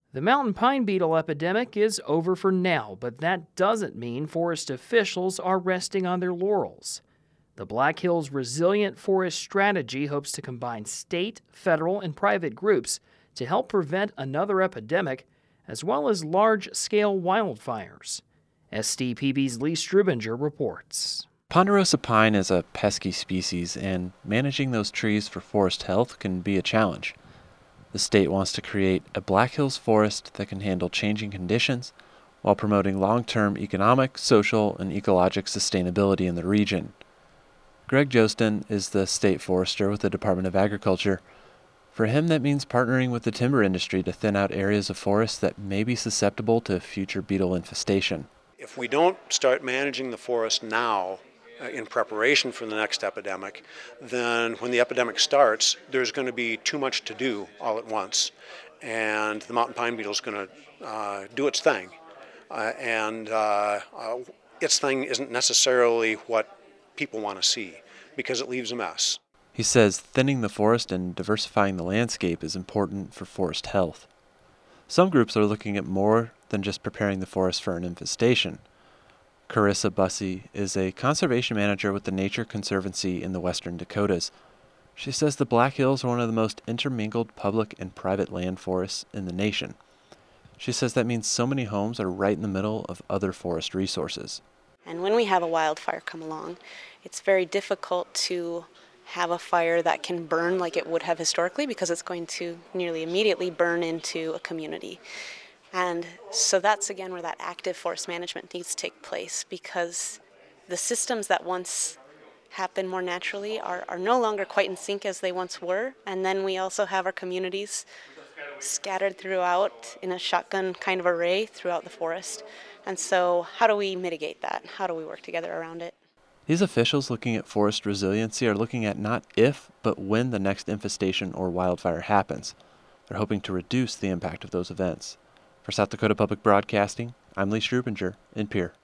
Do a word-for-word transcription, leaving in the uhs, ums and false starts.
The mountain pine beetle epidemic is over for now, but that doesn't mean forest officials are resting on their laurels. The Black Hills Resilient Forest Strategy hopes to combine state, federal, and private groups to help prevent another epidemic, as well as large-scale wildfires. S T P B's Lee Strubinger reports. Ponderosa pine is a pesky species, and managing those trees for forest health can be a challenge. The state wants to create a Black Hills forest that can handle changing conditions while promoting long-term economic, social, and ecologic sustainability in the region. Greg Jostin is the state forester with the Department of Agriculture. For him, that means partnering with the timber industry to thin out areas of forest that may be susceptible to future beetle infestation. If we don't start managing the forest now, uh, in preparation for the next epidemic, then when the epidemic starts, there's going to be too much to do all at once. And the mountain pine beetle is going to uh, do its thing. Uh, and uh, uh, its thing isn't necessarily what people want to see, because it leaves a mess. He says thinning the forest and diversifying the landscape is important for forest health. Some groups are looking at more than just preparing the forest for an infestation. Carissa Bussey is a conservation manager with the Nature Conservancy in the Western Dakotas. She says the Black Hills are one of the most intermingled public and private land forests in the nation. She says that means so many homes are right in the middle of other forest resources. And when we have a wildfire come along, it's very difficult to have a fire that can burn like it would have historically, because it's going to nearly immediately burn into a community. And so that's, again, where that active forest management needs to take place, because the systems that once happened more naturally are, are no longer quite in sync as they once were. And then we also have our communities scattered throughout in a shotgun kind of array throughout the forest. And so how do we mitigate that? How do we work together around it? These officials looking at forest resiliency are looking at not if, but when the next infestation or wildfire happens. They're hoping to reduce the impact of those events. For South Dakota Public Broadcasting, I'm Lee Strubinger in Pierre.